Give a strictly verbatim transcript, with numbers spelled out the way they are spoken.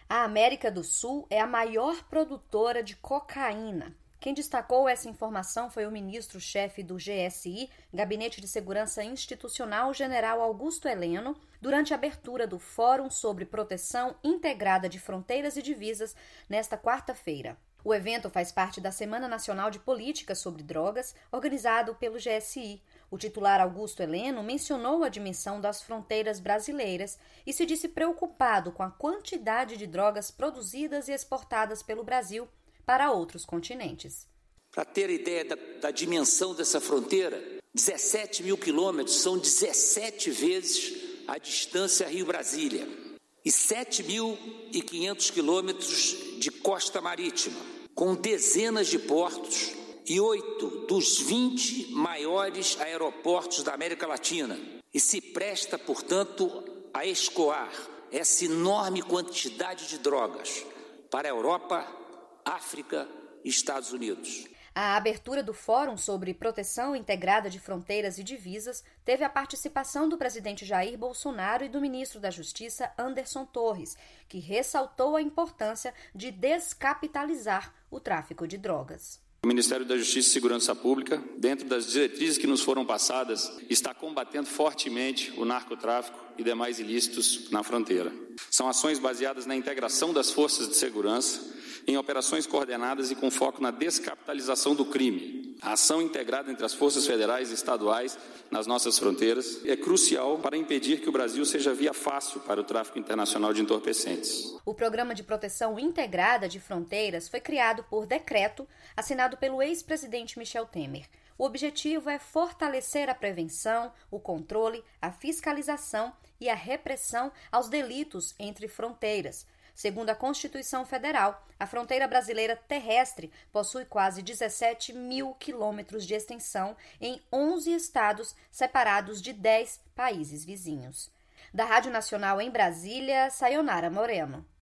A América do Sul é a maior produtora de cocaína. Quem destacou essa informação foi o ministro-chefe do G S I, Gabinete de Segurança Institucional, general Augusto Heleno, durante a abertura do Fórum sobre Proteção Integrada de Fronteiras e Divisas, nesta quarta-feira. O evento faz parte da Semana Nacional de Políticas sobre Drogas, organizado pelo G S I. O titular Augusto Heleno mencionou a dimensão das fronteiras brasileiras e se disse preocupado com a quantidade de drogas produzidas e exportadas pelo Brasil para outros continentes. Para ter ideia da, da dimensão dessa fronteira, dezessete mil quilômetros são dezessete vezes a distância Rio-Brasília e sete mil e quinhentos quilômetros de costa marítima, com dezenas de portos e oito dos vinte maiores aeroportos da América Latina. E se presta, portanto, a escoar essa enorme quantidade de drogas para a Europa, África e Estados Unidos. A abertura do Fórum sobre Proteção Integrada de Fronteiras e Divisas teve a participação do presidente Jair Bolsonaro e do ministro da Justiça, Anderson Torres, que ressaltou a importância de descapitalizar o tráfico de drogas. O Ministério da Justiça e Segurança Pública, dentro das diretrizes que nos foram passadas, está combatendo fortemente o narcotráfico e demais ilícitos na fronteira. São ações baseadas na integração das forças de segurança, em operações coordenadas e com foco na descapitalização do crime. A ação integrada entre as forças federais e estaduais nas nossas fronteiras é crucial para impedir que o Brasil seja via fácil para o tráfico internacional de entorpecentes. O Programa de Proteção Integrada de Fronteiras foi criado por decreto assinado pelo ex-presidente Michel Temer. O objetivo é fortalecer a prevenção, o controle, a fiscalização e a repressão aos delitos entre fronteiras. Segundo a Constituição Federal, a fronteira brasileira terrestre possui quase dezessete mil quilômetros de extensão em onze estados separados de dez países vizinhos. Da Rádio Nacional em Brasília, Sayonara Moreno.